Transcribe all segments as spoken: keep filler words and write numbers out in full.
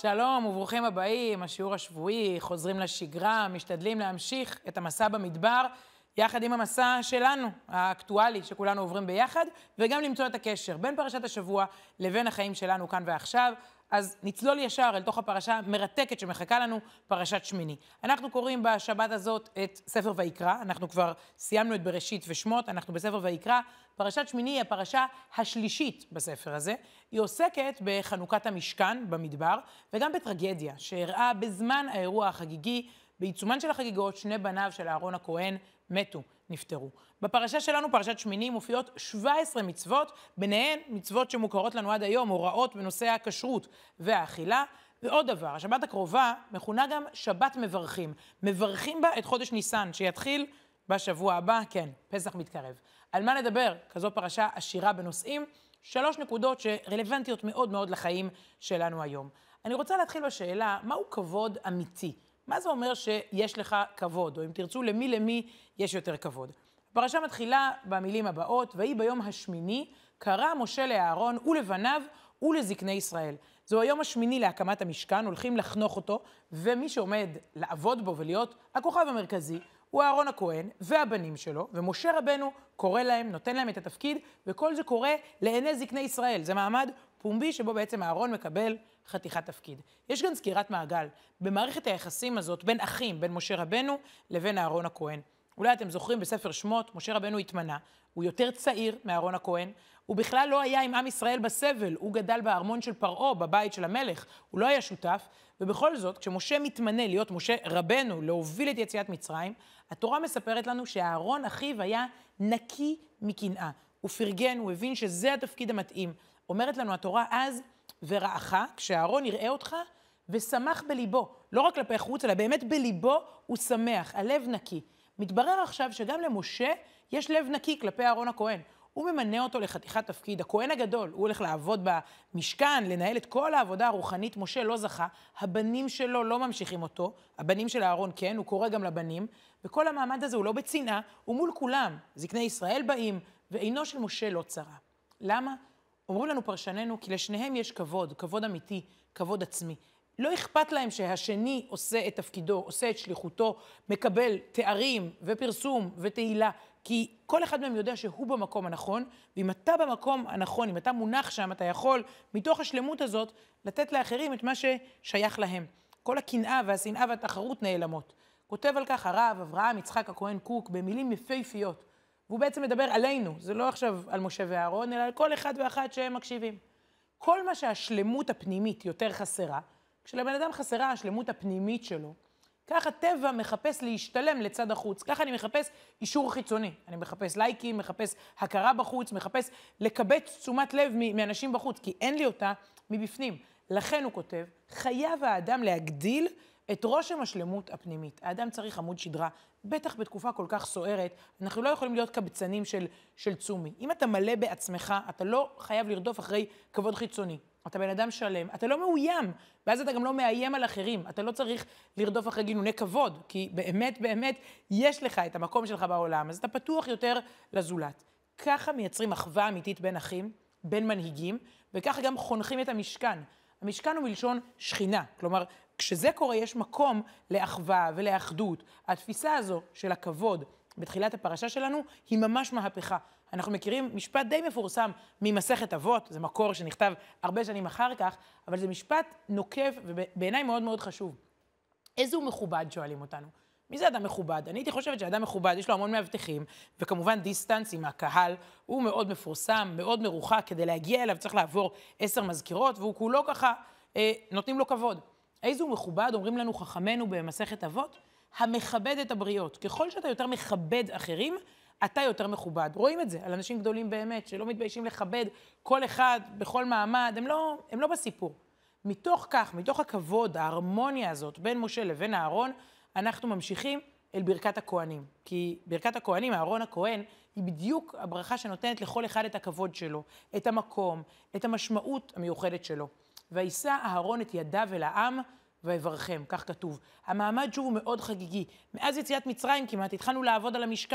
שלום וברוכים הבאים, השיעור השבועי, חוזרים לשגרה, משתדלים להמשיך את המסע במדבר, יחד עם המסע שלנו, האקטואלי, שכולנו עוברים ביחד, וגם למצוא את הקשר בין פרשת השבוע לבין החיים שלנו כאן ועכשיו. אז נצלול ישר אל תוך הפרשה מרתקת שמחכה לנו, פרשת שמיני. אנחנו קוראים בשבת הזאת את ספר ויקרא, אנחנו כבר סיימנו את בראשית ושמות, אנחנו בספר ויקרא. פרשת שמיני היא הפרשה השלישית בספר הזה. היא עוסקת בחנוכת המשכן במדבר, וגם בטרגדיה שהראה בזמן האירוע החגיגי, בעיצומן של החגיגות, שני בניו של אהרון הכהן מתו, נפטרו. בפרשה שלנו, פרשת שמיני, מופיעות שבע עשרה מצוות, ביניהן מצוות שמוכרות לנו עד היום, הוראות בנושא הכשרות והאכילה. ועוד דבר, השבת הקרובה מכונה גם שבת מברכים. מברכים בה את חודש ניסן, שיתחיל בשבוע הבא, כן, פסח מתקרב. על מה נדבר? כזו פרשה עשירה בנושאים, שלוש נקודות שרלוונטיות מאוד מאוד לחיים שלנו היום. אני רוצה להתחיל בשאלה, מהו כבוד אמיתי? מה זה אומר שיש לך כבוד, או אם תרצו, למי למי יש יותר כבוד? הפרשה מתחילה במילים הבאות, ויהי ביום השמיני, קרא משה לאהרון ולבניו ולזקני ישראל. זהו היום השמיני להקמת המשכן, הולכים לחנוך אותו, ומי שעומד לעבוד בו ולהיות הכוכב המרכזי, הוא אהרון הכהן והבנים שלו, ומשה רבנו קורא להם, נותן להם את התפקיד, וכל זה קורה לעיני זקני ישראל. זה מעמד פומבי שבו בעצם אהרון מקבל חתיכת תפקיד. יש גם סגירת מעגל במערכת היחסים הזאת בין אחים, בין משה רבנו לבין אהרון הכהן. אולי אתם זוכרים בספר שמות, משה רבנו התמנה, הוא יותר צעיר מאהרון הכהן, הוא בכלל לא היה עם עם ישראל בסבל, הוא גדל בארמון של פרעה, בבית של המלך, הוא לא היה שותף, ובכל זאת, כשמשה מתמנה להיות משה רבנו, להוביל את יציאת מצרים, התורה מספרת לנו שאהרון אחיו היה נקי מקנאה. הוא פרגן, הוא הבין שזה התפקיד המתאים. אומרת לנו התורה אז, ורעך, כשאהרון יראה אותך, ושמח בליבו, לא רק כלפי חוץ, אלא באמת בליבו הוא שמח, הלב נקי. מתברר עכשיו שגם למשה יש לב נקי כלפי אהרון הכהן. הוא ממנה אותו לחתיכת תפקיד, הכהן הגדול, הוא הולך לעבוד במשכן, לנהל את כל העבודה הרוחנית, משה לא זכה, הבנים שלו לא ממשיכים אותו, הבנים של אהרון כן, הוא קורא גם לבנים, וכל המעמד הזה הוא לא בצנעה, הוא מול כולם, זקני ישראל באים, ועינו של משה לא צרה. למה? אומרים לנו פרשננו, כי לשניהם יש כבוד, כבוד אמיתי, כבוד עצמי. לא אכפת להם שהשני עושה את תפקידו, עושה את שליחותו, מקבל תארים ופרסום ותהילה, כי כל אחד מהם יודע שהוא במקום הנכון, ואם אתה במקום הנכון, אם אתה מונח שם, אתה יכול מתוך השלמות הזאת לתת לאחרים את מה ששייך להם. כל הקנאה והשנאה והתחרות נעלמות. כותב על כך הרב אברהם יצחק הכהן קוק במילים יפהפיות, והוא בעצם מדבר עלינו, זה לא עכשיו על משה ואהרון, אלא על כל אחד ואחת שהם מקשיבים. כל מה שהשלמות הפנימית יותר חסרה, כשלבן אדם חסרה השלמות הפנימית שלו, ככה טבע מחפש להשתלם לצד החוץ, ככה אני מחפש אישור חיצוני, אני מחפש לייקים, מחפש הכרה בחוץ, מחפש לקבץ תשומת לב מאנשים בחוץ, כי אין לי אותה מבפנים. לכן הוא כותב, חייב האדם להגדיל את רושם השלמות הפנימית. האדם צריך עמוד שדרה, בטח בתקופה כל כך סוערת, אנחנו לא יכולים להיות קבצנים של, של צומי. אם אתה מלא בעצמך, אתה לא חייב לרדוף אחרי כבוד חיצוני. אתה בן אדם שלם, אתה לא מאוים, ואז אתה גם לא מאיים על אחרים. אתה לא צריך לרדוף אחרי גינוני כבוד, כי באמת, באמת, יש לך את המקום שלך בעולם, אז אתה פתוח יותר לזולת. ככה מייצרים אחווה אמיתית בין אחים, בין מנהיגים, וככה גם חונכים את המשכן. המשכן הוא מלשון שכינה, כלומר, כשזה קורה יש מקום לאחווה ולאחדות. התפיסה הזו של הכבוד בתחילת הפרשה שלנו היא ממש מהפכה. אנחנו מכירים משפט די מפורסם ממסכת אבות, זה מקור שנכתב הרבה שנים אחר כך, אבל זה משפט נוקב ובעיניי מאוד מאוד חשוב. איזה הוא מכובד שואלים אותנו? מי זה אדם מכובד? אני הייתי חושבת שאדם מכובד, יש לו המון מאבטחים, וכמובן דיסטנס עם הקהל, הוא מאוד מפורסם, מאוד מרוחק, כדי להגיע אליו צריך לעבור עשר מזכירות, והוא כולו ככה אה, נותנים לו כבוד. איזה הוא מכובד? אומרים לנו חכמנו במסכת אבות, המכבד את הבריות. ככל שאתה יותר מכבד אחרים, אתה יותר מכובד. רואים את זה על אנשים גדולים באמת, שלא מתביישים לכבד כל אחד בכל מעמד, הם לא, הם לא בסיפור. מתוך כך, מתוך הכבוד, ההרמוניה הזאת בין משה לבין אהרון, אנחנו ממשיכים אל ברכת הכהנים. כי ברכת הכהנים, אהרון הכהן, היא בדיוק הברכה שנותנת לכל אחד את הכבוד שלו, את המקום, את המשמעות המיוחדת שלו. וישא אהרון את ידיו אל העם ויברכם, כך כתוב. המעמד שוב הוא מאוד חגיגי. מאז יציאת מצרים כמעט התחלנו לעבוד על המשכן.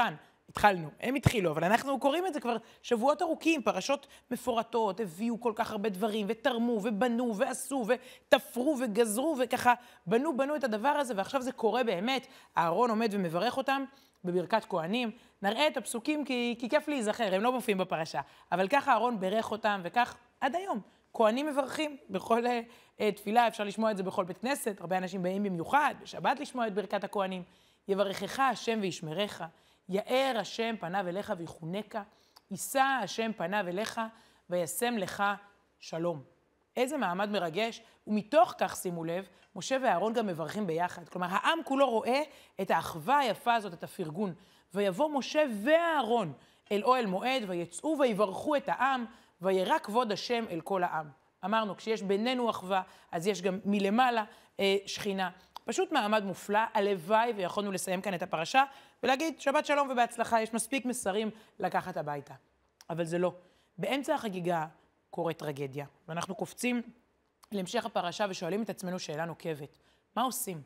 התחלנו, הם התחילו, אבל אנחנו קוראים את זה כבר שבועות ארוכים, פרשות מפורטות, הביאו כל כך הרבה דברים, ותרמו, ובנו, ועשו, ותפרו, וגזרו, וככה בנו, בנו את הדבר הזה, ועכשיו זה קורה באמת. אהרון עומד ומברך אותם בברכת כהנים. נראה את הפסוקים כי, כי כיף להיזכר, הם לא מופיעים בפרשה. אבל ככה אהרון ברך אותם, וכך עד היום. כהנים מברכים בכל uh, תפילה, אפשר לשמוע את זה בכל בית כנסת, הרבה אנשים באים במיוחד, בשבת לשמוע את ברכת הכהנים. יברכך השם וישמרך, יאר השם פניו אליך ויחונקה, יישא השם פניו אליך וישם לך שלום. איזה מעמד מרגש, ומתוך כך שימו לב, משה ואהרון גם מברכים ביחד. כלומר, העם כולו רואה את האחווה היפה הזאת, את הפרגון. ויבוא משה ואהרון אל אוהל מועד, ויצאו ויברכו את העם, וירא כבוד השם אל כל העם. אמרנו, כשיש בינינו אחווה, אז יש גם מלמעלה אה, שכינה. פשוט מעמד מופלא, הלוואי, ויכולנו לסיים כאן את הפרשה, ולהגיד שבת שלום ובהצלחה, יש מספיק מסרים לקחת הביתה. אבל זה לא. באמצע החגיגה קורית טרגדיה, ואנחנו קופצים להמשך הפרשה ושואלים את עצמנו שאלה נוקבת. מה עושים?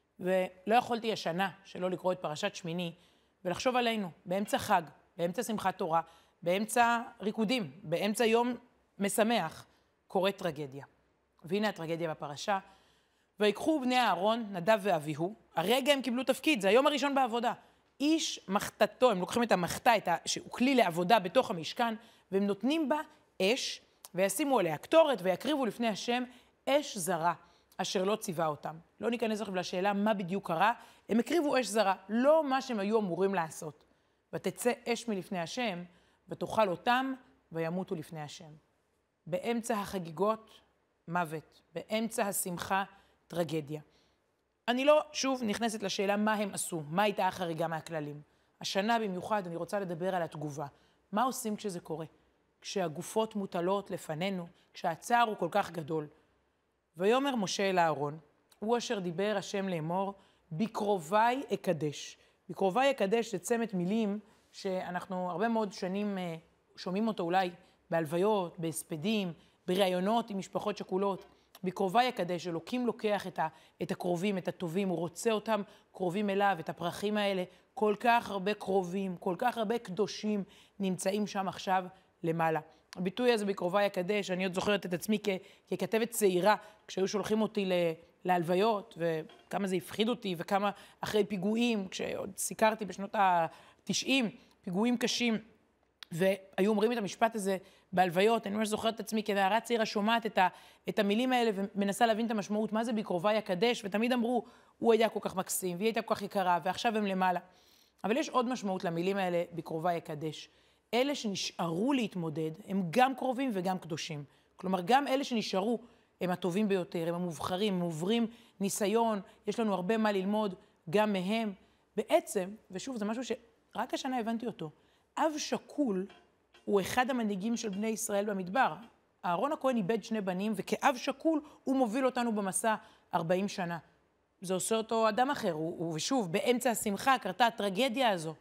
ולא יכולתי השנה שלא לקרוא את פרשת שמיני, ולחשוב עלינו, באמצע חג, באמצע שמחת תורה, באמצע ריקודים, באמצע יום משמח, קורית טרגדיה. והנה הטרגדיה בפרשה. ויקחו בני אהרון, נדב ואביהו, הרגע הם קיבלו תפקיד, זה היום הראשון בעבודה. איש מחתתו, הם לוקחים את המחתה, את ה... שהוא כלי לעבודה בתוך המשכן, והם נותנים בה אש, וישימו עליה קטורת, ויקריבו לפני השם אש זרה, אשר לא ציווה אותם. לא ניכנס עכשיו לשאלה מה בדיוק קרה, הם הקריבו אש זרה, לא מה שהם היו אמורים לעשות. ותצא אש מלפני השם, ותאכל אותם, וימותו לפני השם. באמצע החגיגות, מוות. באמצע השמחה, טרגדיה. אני לא שוב נכנסת לשאלה מה הם עשו, מה הייתה החריגה מהכללים. השנה במיוחד אני רוצה לדבר על התגובה. מה עושים כשזה קורה? כשהגופות מוטלות לפנינו, כשהצער הוא כל כך גדול. ויאמר משה אל אהרון, הוא אשר דיבר השם לאמור, בקרוביי אקדש. בקרוביי אקדש זה צמד מילים שאנחנו הרבה מאוד שנים שומעים אותו אולי בהלוויות, בהספדים, בראיונות עם משפחות שכולות. בקרוביי הקדש, אלוקים לוקח את, ה, את הקרובים, את הטובים, הוא רוצה אותם קרובים אליו, את הפרחים האלה. כל כך הרבה קרובים, כל כך הרבה קדושים נמצאים שם עכשיו למעלה. הביטוי הזה בקרוביי הקדש, אני עוד זוכרת את עצמי כ, ככתבת צעירה, כשהיו שולחים אותי ל, להלוויות, וכמה זה הפחיד אותי, וכמה אחרי פיגועים, כשעוד סיקרתי בשנות ה-תשעים, פיגועים קשים, והיו אומרים את המשפט הזה בהלוויות, אני ממש זוכרת את עצמי כנערה צעירה שומעת את, ה, את המילים האלה ומנסה להבין את המשמעות, מה זה בקרוביי הקדש, ותמיד אמרו, הוא היה כל כך מקסים, והיא הייתה כל כך יקרה, ועכשיו הם למעלה. אבל יש עוד משמעות למילים האלה בקרוביי הקדש. אלה שנשארו להתמודד, הם גם קרובים וגם קדושים. כלומר, גם אלה שנשארו הם הטובים ביותר, הם המובחרים, הם עוברים ניסיון, יש לנו הרבה מה ללמוד גם מהם. בעצם, ושוב, זה משהו שרק השנה הבנתי אותו, אב שקול הוא אחד המנהיגים של בני ישראל במדבר. אהרון הכהן איבד שני בנים, וכאב שקול הוא מוביל אותנו במסע ארבעים שנה. זה עושה אותו אדם אחר, הוא, ושוב, באמצע השמחה קרתה הטרגדיה הזו.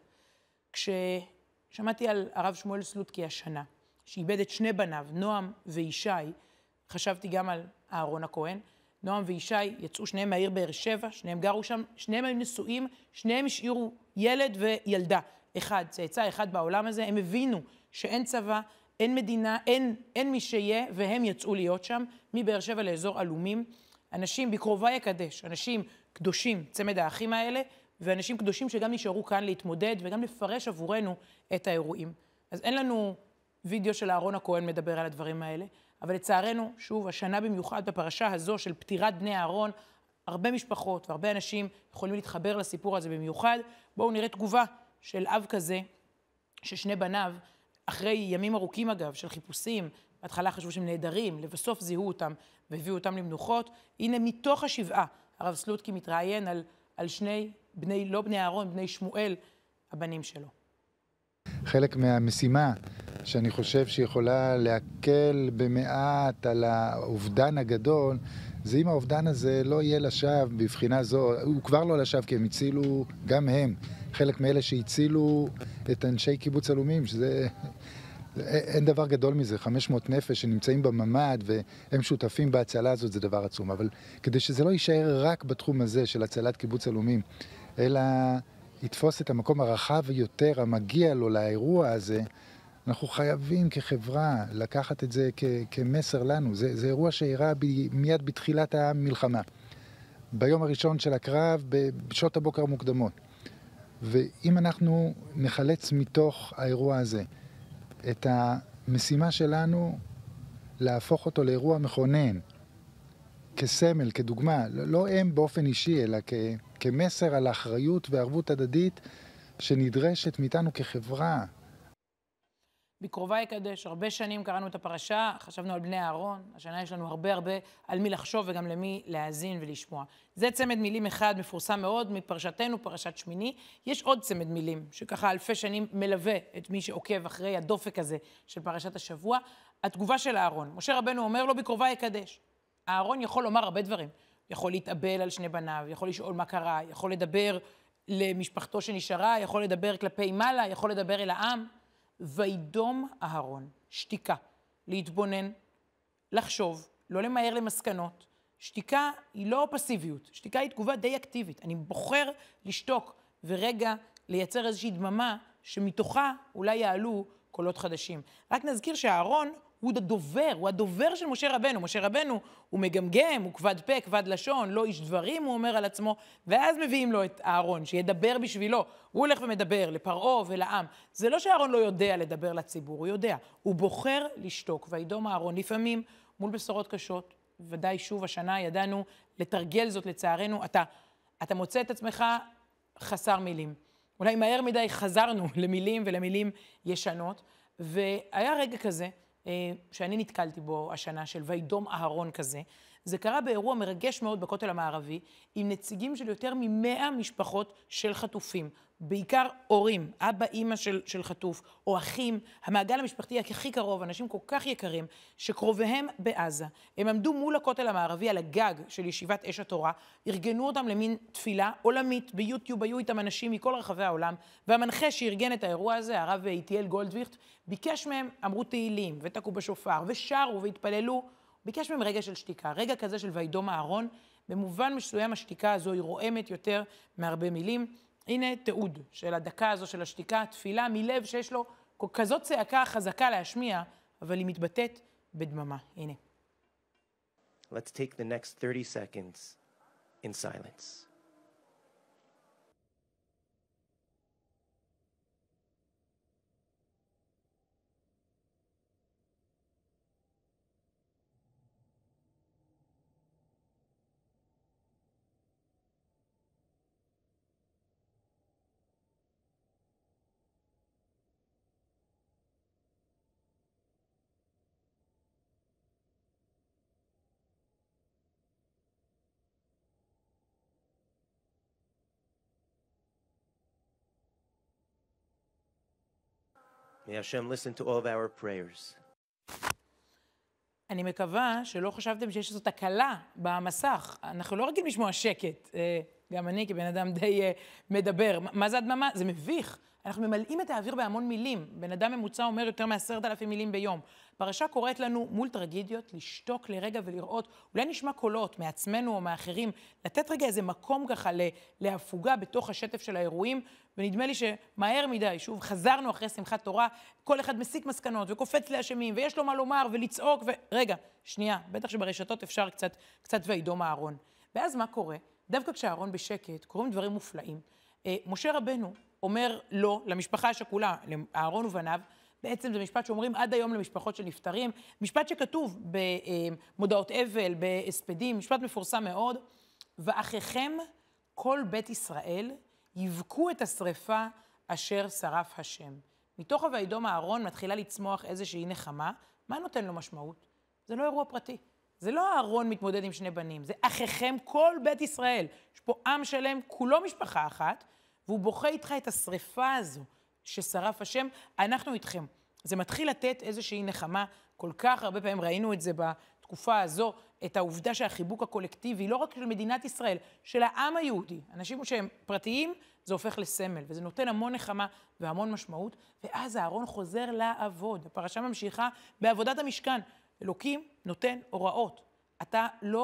כששמעתי על הרב שמואל סלוטקי השנה, שאיבד את שני בניו, נועם וישי, חשבתי גם על אהרון הכהן, נועם וישי יצאו שניהם מהעיר באר שבע, שניהם גרו שם, שניהם היו נשואים, שניהם השאירו ילד וילדה. אחד, צאצא אחד בעולם הזה, הם הבינו שאין צבא, אין מדינה, אין, אין מי שיהיה, והם יצאו להיות שם, מבאר שבע לאזור אלומים. אנשים בקרוביי הקדש, אנשים קדושים, צמד האחים האלה, ואנשים קדושים שגם נשארו כאן להתמודד, וגם לפרש עבורנו את האירועים. אז אין לנו וידאו של אהרון הכהן מדבר על הדברים האלה, אבל לצערנו, שוב, השנה במיוחד בפרשה הזו של פטירת בני אהרון, הרבה משפחות והרבה אנשים יכולים להתחבר לסיפור הזה במיוחד. בואו נראה תגובה של אב כזה, ששני בניו, אחרי ימים ארוכים אגב, של חיפושים, בהתחלה חשבו שהם נהדרים, לבסוף זיהו אותם והביאו אותם למנוחות. הנה מתוך השבעה, הרב סלוטקי מתראיין על, על שני בני, לא בני אהרון, בני שמואל, הבנים שלו. חלק מהמשימה שאני חושב שיכולה להקל במעט על האובדן הגדול, זה אם האובדן הזה לא יהיה לשווא בבחינה זו, הוא כבר לא לשווא כי הם הצילו גם הם, חלק מאלה שהצילו את אנשי קיבוץ אלומים, שזה אין דבר גדול מזה, חמש מאות נפש שנמצאים בממד והם שותפים בהצלה הזאת, זה דבר עצום. אבל כדי שזה לא יישאר רק בתחום הזה של הצלת קיבוץ אלומים, אלא יתפוס את המקום הרחב יותר, המגיע לו לאירוע הזה, אנחנו חייבים כחברה לקחת את זה כ- כמסר לנו. זה, זה אירוע שאירע ב- מיד בתחילת המלחמה. ביום הראשון של הקרב, בשעות הבוקר המוקדמות. ואם אנחנו נחלץ מתוך האירוע הזה את המשימה שלנו להפוך אותו לאירוע מכונן, כסמל, כדוגמה, לא הם באופן אישי, אלא כ- כמסר על האחריות וערבות הדדית שנדרשת מאיתנו כחברה. בקרובה יקדש, הרבה שנים קראנו את הפרשה, חשבנו על בני אהרון, השנה יש לנו הרבה הרבה על מי לחשוב וגם למי להאזין ולשמוע. זה צמד מילים אחד מפורסם מאוד מפרשתנו, פרשת שמיני. יש עוד צמד מילים שככה אלפי שנים מלווה את מי שעוקב אחרי הדופק הזה של פרשת השבוע. התגובה של אהרון, משה רבנו אומר לו בקרובה יקדש. אהרון יכול לומר הרבה דברים, יכול להתאבל על שני בניו, יכול לשאול מה קרה, יכול לדבר למשפחתו שנשארה, יכול לדבר כלפי מעלה, יכול לדבר אל העם. וידום אהרון, שתיקה, להתבונן, לחשוב, לא למהר למסקנות. שתיקה היא לא פסיביות, שתיקה היא תגובה די אקטיבית. אני בוחר לשתוק ורגע לייצר איזושהי דממה שמתוכה אולי יעלו קולות חדשים. רק נזכיר שאהרון הוא הדובר, הוא הדובר של משה רבנו. משה רבנו הוא מגמגם, הוא כבד פה, כבד לשון, לא איש דברים, הוא אומר על עצמו, ואז מביאים לו את אהרון, שידבר בשבילו. הוא הולך ומדבר לפרעה ולעם. זה לא שאהרון לא יודע לדבר לציבור, הוא יודע. הוא בוחר לשתוק, וידום אהרון לפעמים מול בשורות קשות. ודאי שוב השנה ידענו לתרגל זאת לצערנו. אתה, אתה מוצא את עצמך חסר מילים. אולי מהר מדי חזרנו למילים ולמילים ישנות, והיה רגע כזה, שאני נתקלתי בו השנה של וידום אהרון כזה. זה קרה באירוע מרגש מאוד בכותל המערבי, עם נציגים של יותר ממאה משפחות של חטופים. בעיקר הורים, אבא, אמא של, של חטוף, או אחים, המעגל המשפחתי הכי קרוב, אנשים כל כך יקרים, שקרוביהם בעזה. הם עמדו מול הכותל המערבי על הגג של ישיבת אש התורה, ארגנו אותם למין תפילה עולמית, ביוטיוב היו איתם אנשים מכל רחבי העולם, והמנחה שארגן את האירוע הזה, הרב איתיאל גולדוויכט, ביקש מהם, אמרו תהילים, ותקעו בשופר, ושרו והתפללו, ביקש מהם רגע של שתיקה, רגע כזה של וידום אהרון. במובן מסוים השתיקה הזו היא רועמת יותר מהרבה מילים. הנה תיעוד של הדקה הזו של השתיקה, תפילה מלב שיש לו כזאת צעקה חזקה להשמיע, אבל היא מתבטאת בדממה. הנה. Let's take the next thirty seconds in silence. May Hashem listen to all of our prayers. אני מקווה שלא חשבתם שיש איזו תקלה במסך. אנחנו לא רגילים לשמוע שקט. גם אני כבן אדם די מדבר. מה זה הדממה? זה מביך. אנחנו ממלאים את האוויר בהמון מילים. בן אדם ממוצע אומר יותר מעשרת אלפים מילים ביום. פרשה קוראת לנו מול טרגדיות לשתוק לרגע ולראות, אולי נשמע קולות מעצמנו או מאחרים, לתת רגע איזה מקום ככה להפוגה בתוך השטף של האירועים, ונדמה לי שמהר מדי, שוב, חזרנו אחרי שמחת תורה, כל אחד מסיק מסקנות וקופץ לאשמים, ויש לו מה לומר ולצעוק, ורגע, שנייה, בטח שברשתות אפשר קצת, קצת וידום אהרון. ואז מה קורה? דווקא כשאהרון בשקט, קוראים דברים מופלאים. משה רבנו אומר לא למשפחה השכולה, לאהרון ובניו, בעצם זה משפט שאומרים עד היום למשפחות של נפטרים, משפט שכתוב במודעות אבל, בהספדים, משפט מפורסם מאוד, ואחיכם כל בית ישראל יבכו את השריפה אשר שרף השם. מתוך הוידום אהרון מתחילה לצמוח איזושהי נחמה. מה נותן לו משמעות? זה לא אירוע פרטי. זה לא אהרון מתמודד עם שני בנים, זה אחיכם כל בית ישראל. יש פה עם שלם, כולו משפחה אחת, והוא בוכה איתך את השריפה הזו ששרף השם, אנחנו איתכם. זה מתחיל לתת איזושהי נחמה, כל כך הרבה פעמים ראינו את זה בתקופה הזו, את העובדה שהחיבוק הקולקטיבי, לא רק של מדינת ישראל, של העם היהודי, אנשים שהם פרטיים, זה הופך לסמל, וזה נותן המון נחמה והמון משמעות, ואז אהרון חוזר לעבוד. הפרשה ממשיכה בעבודת המשכן. אלוקים נותן הוראות. אתה לא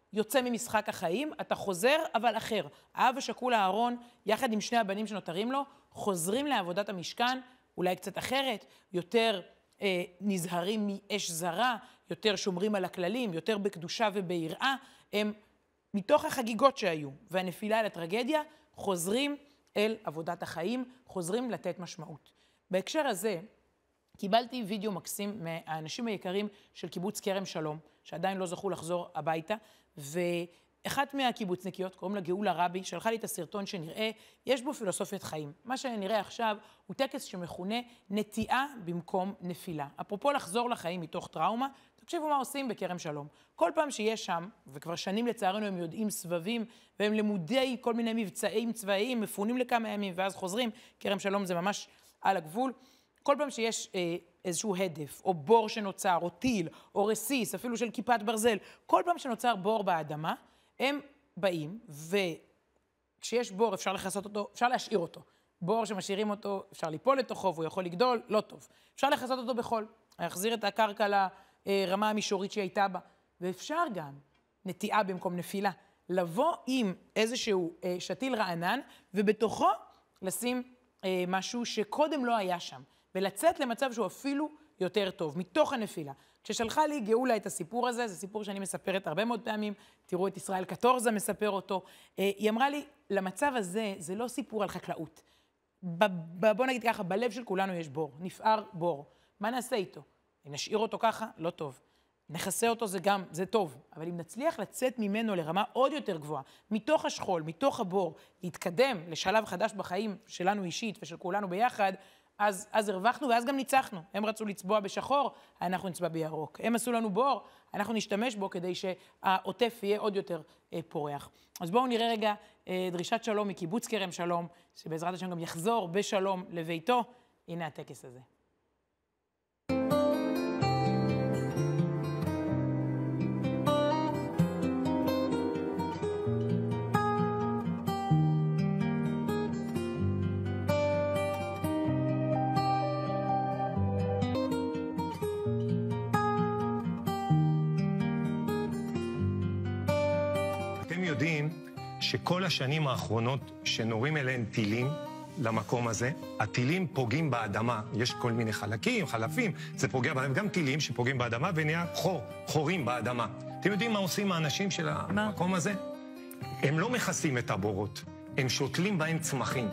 יוצא ממשחק החיים, אתה חוזר, אבל אחר. האב השכול אהרון, יחד עם שני הבנים שנותרים לו, חוזרים לעבודת המשכן, אולי קצת אחרת, יותר אה, נזהרים מאש זרה, יותר שומרים על הכללים, יותר בקדושה וביראה, הם מתוך החגיגות שהיו, והנפילה לטרגדיה, חוזרים אל עבודת החיים, חוזרים לתת משמעות. בהקשר הזה, קיבלתי וידאו מקסים מהאנשים היקרים של קיבוץ כרם שלום, שעדיין לא זכו לחזור הביתה, ואחת מהקיבוצניקיות, קוראים לה גאולה רבי, שלחה לי את הסרטון שנראה, יש בו פילוסופיית חיים. מה שנראה עכשיו הוא טקס שמכונה נטיעה במקום נפילה. אפרופו לחזור לחיים מתוך טראומה, תקשיבו מה עושים בכרם שלום. כל פעם שיש שם, וכבר שנים לצערנו הם יודעים סבבים, והם למודי כל מיני מבצעים צבאיים, מפונים לכמה ימים ואז חוזרים, כרם שלום זה ממש על הגבול. כל פעם שיש אה, איזשהו הדף, או בור שנוצר, או טיל, או רסיס, אפילו של כיפת ברזל, כל פעם שנוצר בור באדמה, הם באים, וכשיש בור אפשר לחסות אותו, אפשר להשאיר אותו. בור שמשאירים אותו, אפשר ליפול לתוכו, והוא יכול לגדול, לא טוב. אפשר לחסות אותו בחול, להחזיר את הקרקע לרמה המישורית שהיא הייתה בה. ואפשר גם נטיעה במקום נפילה, לבוא עם איזשהו אה, שתיל רענן, ובתוכו לשים אה, משהו שקודם לא היה שם. ולצאת למצב שהוא אפילו יותר טוב, מתוך הנפילה. כששלחה לי גאולה את הסיפור הזה, זה סיפור שאני מספרת הרבה מאוד פעמים, תראו את ישראל קטורזה מספר אותו, היא אמרה לי, למצב הזה, זה לא סיפור על חקלאות. בוא נגיד ככה, בלב של כולנו יש בור, נפער בור. מה נעשה איתו? אם נשאיר אותו ככה, לא טוב. נחסה אותו זה גם, זה טוב. אבל אם נצליח לצאת ממנו לרמה עוד יותר גבוהה, מתוך השכול, מתוך הבור, להתקדם לשלב חדש בחיים שלנו אישית ושל כולנו ביחד, אז, אז הרווחנו ואז גם ניצחנו. הם רצו לצבוע בשחור, אנחנו נצבע בירוק. הם עשו לנו בור, אנחנו נשתמש בו כדי שהעוטף יהיה עוד יותר אה, פורח. אז בואו נראה רגע אה, דרישת שלום מקיבוץ כרם שלום, שבעזרת השם גם יחזור בשלום לביתו. הנה הטקס הזה. יודעים שכל השנים האחרונות שנורים אליהם טילים למקום הזה, הטילים פוגעים באדמה. יש כל מיני חלקים, חלפים, זה פוגע באדמה, גם טילים שפוגעים באדמה ונהיה חור, חורים באדמה. אתם יודעים מה עושים האנשים של המקום הזה? הם לא מכסים את הבורות, הם שותלים בהם צמחים.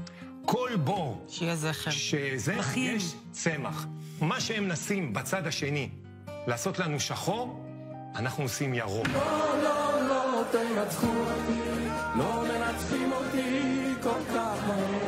כל בור שיהיה זכר. שזה, יש צמח. מה שהם נשים בצד השני לעשות לנו שחור, אנחנו עושים ירוק. לא, לא, לא תנצחו אותי, לא מנצחים אותי כל כך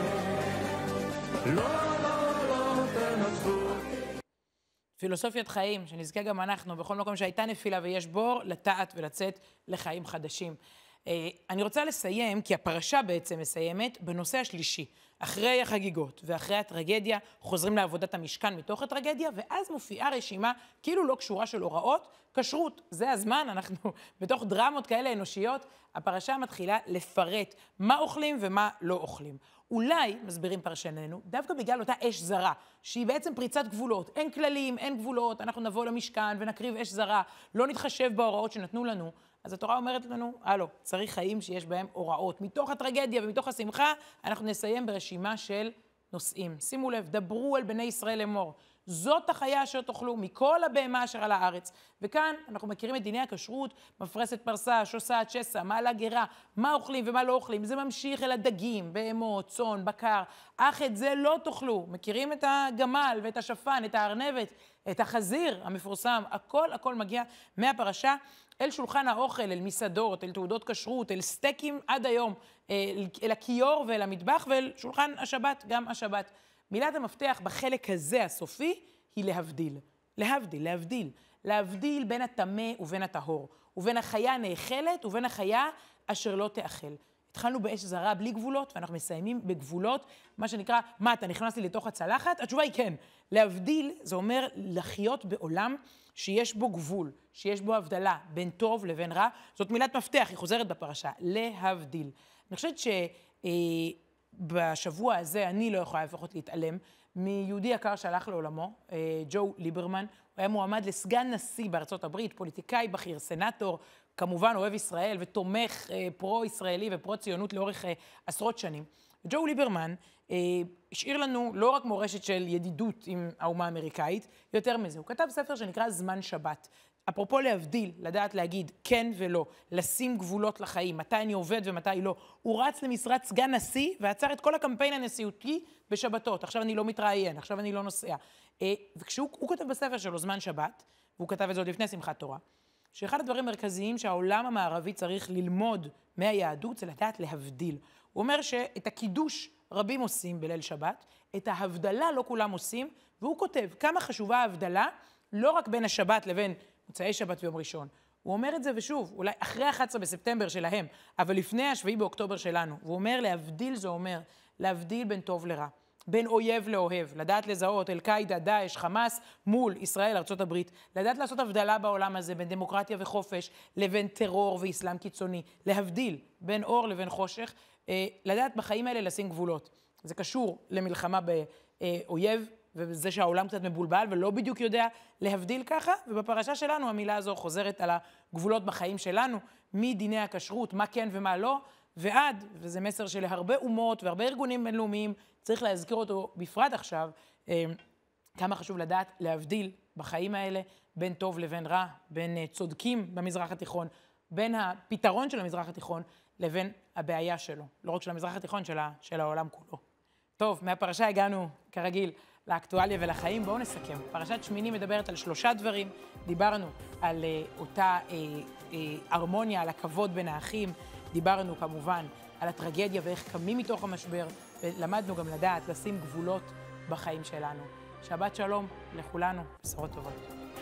מהר. לא, לא, לא תנצחו אותי. פילוסופיית חיים, שנזכה גם אנחנו, בכל מקום שהייתה נפילה ויש בור, לטעת ולצאת לחיים חדשים. אני רוצה לסיים, כי הפרשה בעצם מסיימת, בנושא השלישי. אחרי החגיגות ואחרי הטרגדיה, חוזרים לעבודת המשכן מתוך הטרגדיה, ואז מופיעה רשימה כאילו לא קשורה של הוראות, כשרות. זה הזמן, אנחנו בתוך דרמות כאלה אנושיות, הפרשה מתחילה לפרט מה אוכלים ומה לא אוכלים. אולי, מסבירים פרשננו, דווקא בגלל אותה אש זרה, שהיא בעצם פריצת גבולות. אין כללים, אין גבולות, אנחנו נבוא למשכן ונקריב אש זרה, לא נתחשב בהוראות שנתנו לנו. אז התורה אומרת לנו, הלו, צריך חיים שיש בהם הוראות. מתוך הטרגדיה ומתוך השמחה, אנחנו נסיים ברשימה של נושאים. שימו לב, דברו על בני ישראל לאמור. זאת החיה אשר תאכלו מכל הבהמה אשר על הארץ. וכאן אנחנו מכירים את דיני הכשרות, מפרסת פרסה, שוסעת שסע, מעלה גרה, מה אוכלים ומה לא אוכלים. זה ממשיך אל הדגים, בהמות, צאן, בקר. אך את זה לא תאכלו. מכירים את הגמל ואת השפן, את הארנבת, את החזיר המפורסם. הכל, הכל מגיע מהפרשה אל שולחן האוכל, אל מסעדות, אל תעודות כשרות, אל סטייקים עד היום, אל, אל הכיור ואל המטבח ואל שולחן השבת, גם השבת. מילת המפתח בחלק הזה הסופי היא להבדיל. להבדיל, להבדיל. להבדיל בין הטמא ובין הטהור, ובין החיה הנאכלת ובין החיה אשר לא תאכל. התחלנו באש זרה בלי גבולות, ואנחנו מסיימים בגבולות, מה שנקרא, מה, אתה נכנס לי לתוך הצלחת? התשובה היא כן. להבדיל, זה אומר לחיות בעולם שיש בו גבול, שיש בו הבדלה בין טוב לבין רע. זאת מילת מפתח, היא חוזרת בפרשה, להבדיל. אני חושבת שבשבוע הזה אני לא יכולה לפחות להתעלם מיהודי יקר שהלך לעולמו, ג'ו ליברמן. הוא היה מועמד לסגן נשיא בארצות הברית, פוליטיקאי בכיר, סנטור, כמובן אוהב ישראל ותומך אה, פרו-ישראלי ופרו-ציונות לאורך אה, עשרות שנים. ג'ו ליברמן אה, השאיר לנו לא רק מורשת של ידידות עם האומה האמריקאית, יותר מזה, הוא כתב ספר שנקרא זמן שבת. אפרופו להבדיל, לדעת להגיד כן ולא, לשים גבולות לחיים, מתי אני עובד ומתי לא. הוא רץ למשרת סגן נשיא ועצר את כל הקמפיין הנשיאותי בשבתות. עכשיו אני לא מתראיין, עכשיו אני לא נוסע. אה, וכשהוא הוא כותב בספר שלו זמן שבת, והוא כתב את זה עוד לפני שמחת תורה, שאחד הדברים המרכזיים שהעולם המערבי צריך ללמוד מהיהדות זה לדעת להבדיל. הוא אומר שאת הקידוש רבים עושים בליל שבת, את ההבדלה לא כולם עושים, והוא כותב כמה חשובה ההבדלה, לא רק בין השבת לבין מוצאי שבת ויום ראשון. הוא אומר את זה ושוב, אולי אחרי אחת עשרה בספטמבר שלהם, אבל לפני השביעי באוקטובר שלנו. והוא אומר להבדיל, זה אומר להבדיל בין טוב לרע, בין אויב לאוהב, לדעת לזהות אל-קאידה, דאעש, חמאס, מול ישראל, ארצות הברית, לדעת לעשות הבדלה בעולם הזה בין דמוקרטיה וחופש לבין טרור ואסלאם קיצוני, להבדיל בין אור לבין חושך, אה, לדעת בחיים האלה לשים גבולות. זה קשור למלחמה באויב, וזה שהעולם קצת מבולבל ולא בדיוק יודע להבדיל ככה, ובפרשה שלנו המילה הזו חוזרת על הגבולות בחיים שלנו, מדיני הכשרות, מה כן ומה לא, ועד, וזה מסר של הרבה אומות והרבה ארגונים בינלאומיים, צריך להזכיר אותו בפרט עכשיו, כמה חשוב לדעת להבדיל בחיים האלה בין טוב לבין רע, בין צודקים במזרח התיכון, בין הפתרון של המזרח התיכון לבין הבעיה שלו, לא רק של המזרח התיכון, של, ה, של העולם כולו. טוב, מהפרשה הגענו כרגיל לאקטואליה ולחיים. בואו נסכם. פרשת שמיני מדברת על שלושה דברים. דיברנו על uh, אותה uh, uh, הרמוניה, על הכבוד בין האחים. דיברנו כמובן על הטרגדיה ואיך קמים מתוך המשבר. ולמדנו גם לדעת לשים גבולות בחיים שלנו. שבת שלום לכולנו, בשורות טובות.